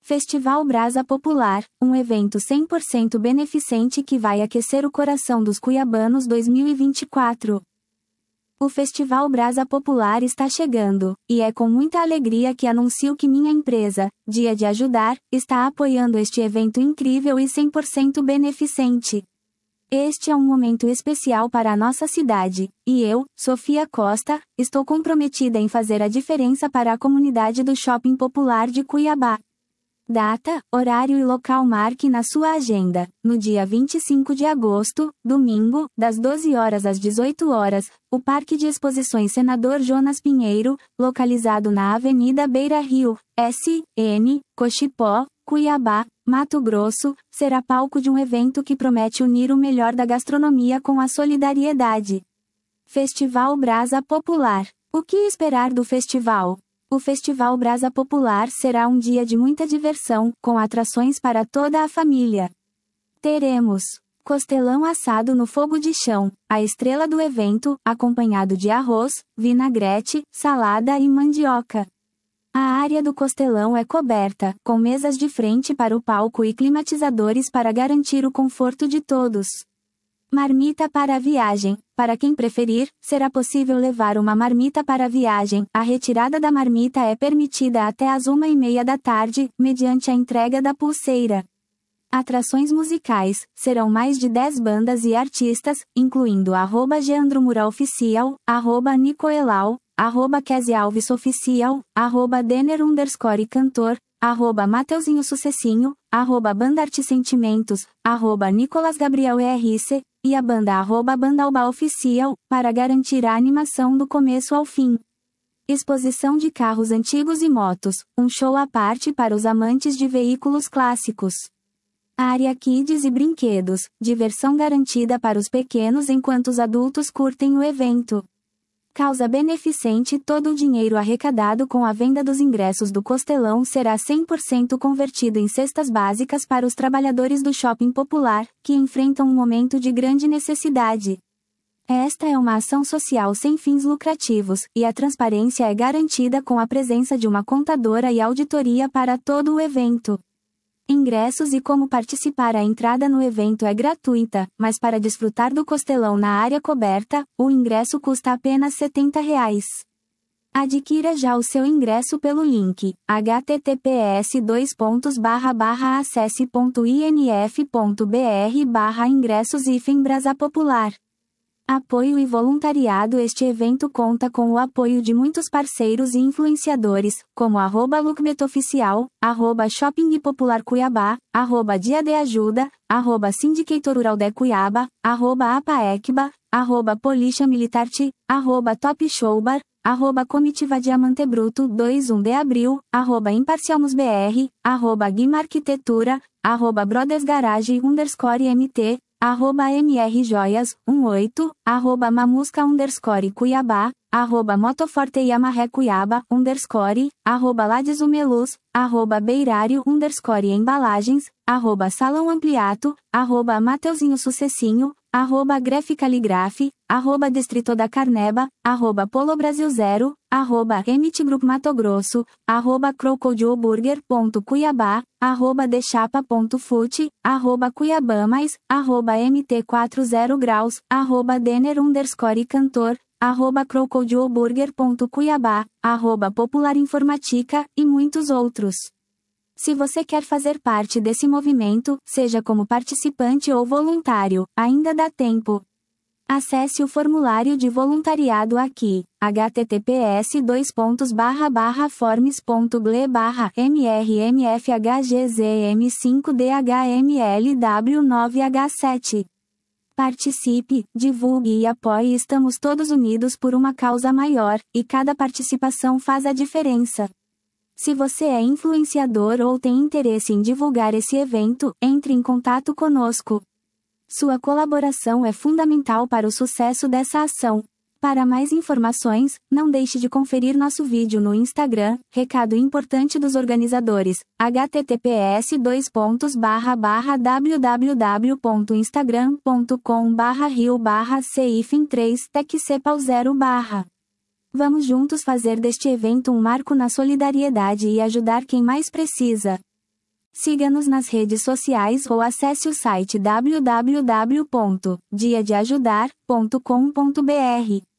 Festival Brasa Popular, um evento 100% beneficente que vai aquecer o coração dos cuiabanos 2024. O Festival Brasa Popular está chegando, e é com muita alegria que anuncio que minha empresa, Dia de Ajudar, está apoiando este evento incrível e 100% beneficente. Este é um momento especial para a nossa cidade, e eu, Sofia Costa, estou comprometida em fazer a diferença para a comunidade do Shopping Popular de Cuiabá. Data, horário e local marque na sua agenda. No dia 25 de agosto, domingo, das 12 horas às 18 horas, o Parque de Exposições Senador Jonas Pinheiro, localizado na Avenida Beira Rio, S.N., Cochipó, Cuiabá, Mato Grosso, será palco de um evento que promete unir o melhor da gastronomia com a solidariedade. Festival Brasa Popular. O que esperar do festival? O Festival Brasa Popular será um dia de muita diversão, com atrações para toda a família. Teremos costelão assado no fogo de chão, a estrela do evento, acompanhado de arroz, vinagrete, salada e mandioca. A área do costelão é coberta, com mesas de frente para o palco e climatizadores para garantir o conforto de todos. Marmita para a viagem. Para quem preferir, será possível levar uma marmita para a viagem. A retirada da marmita é permitida até às 1h30 da tarde, mediante a entrega da pulseira. Atrações musicais. Serão mais de 10 bandas e artistas, incluindo @GeandroMuralOficial, @Nicoelau, @KesiAlvesOficial, @Denner_Cantor, @Mateuzinho Sucessinho, @Bandaarte Sentimentos, @Nicolas Gabriel ERC, e a banda @Bandalba Oficial, para garantir a animação do começo ao fim. Exposição de carros antigos e motos, um show à parte para os amantes de veículos clássicos. Área Kids e brinquedos, diversão garantida para os pequenos enquanto os adultos curtem o evento. Causa beneficente. Todo o dinheiro arrecadado com a venda dos ingressos do Costelão será 100% convertido em cestas básicas para os trabalhadores do Shopping Popular, que enfrentam um momento de grande necessidade. Esta é uma ação social sem fins lucrativos, e a transparência é garantida com a presença de uma contadora e auditoria para todo o evento. Ingressos e como participar. A entrada no evento é gratuita, mas para desfrutar do costelão na área coberta, o ingresso custa apenas R$ 70. Adquira já o seu ingresso pelo link https://acesse.inf.br/ingressos Brasa Apoio e voluntariado. Este evento conta com o apoio de muitos parceiros e influenciadores, como @LucBetoFoficial, @Shopping Popular Cuiabá, @Dia de Ajuda, @Sindicato Rural de Cuiabá, @APAECBA, @Polícia Militar T, @Top Showbar, @Comitiva Diamante Bruto 21 de Abril, @ImparcialmusBR, @Guima Arquitetura, @Brothers Garage _MT, @MR Joias 18, @Mamusca_Cuiabá, @Motoforte Yamaré Cuiabá _Lades Umeluz, @Beirário _Embalagens, @Salão Ampliato, @Mateuzinho Sucessinho, @Grefe Caligrafe, @Distrito da Carneba, @Polo Brasil 0, @MT Group Mato Grosso, @crocodilburger.cuiabá, @dechapa.fute, @Cuiabamais, @MT40 graus, @Denner_Cantor, @crocodilburger.cuiabá, @Popular Informatica, e muitos outros. Se você quer fazer parte desse movimento, seja como participante ou voluntário, ainda dá tempo. Acesse o formulário de voluntariado aqui, https://forms.gle/mrmfhgzm5dhmlw9h7. Participe, divulgue e apoie. Estamos todos unidos por uma causa maior, e cada participação faz a diferença. Se você é influenciador ou tem interesse em divulgar esse evento, entre em contato conosco. Sua colaboração é fundamental para o sucesso dessa ação. Para mais informações, não deixe de conferir nosso vídeo no Instagram. Recado importante dos organizadores: https://www.instagram.com/rio/ceifem3techcepal0/. Vamos juntos fazer deste evento um marco na solidariedade e ajudar quem mais precisa. Siga-nos nas redes sociais ou acesse o site www.diadeajudar.com.br.